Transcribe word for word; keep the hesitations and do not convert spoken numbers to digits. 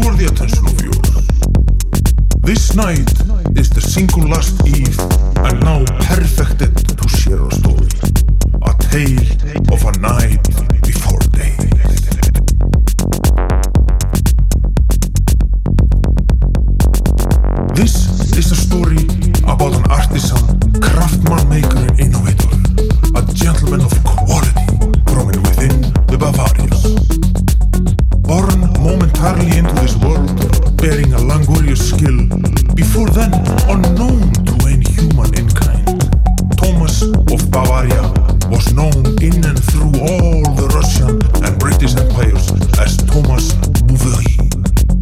for the attention of yours. This night is the single last eve and now perfected to share a story. A tale of a night before day. This is a story about an artisan, craftsman, maker and innovator. A gentleman of quality growing within the Bavarians. Born momentarily into this world, bearing a languorous skill, before then on